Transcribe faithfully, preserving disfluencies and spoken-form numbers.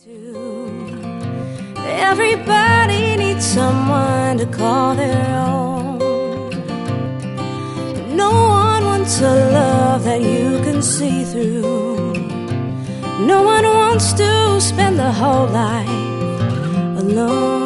Everybody needs someone to call their own. No one wants a love that you can see through. No one wants to spend the whole life alone.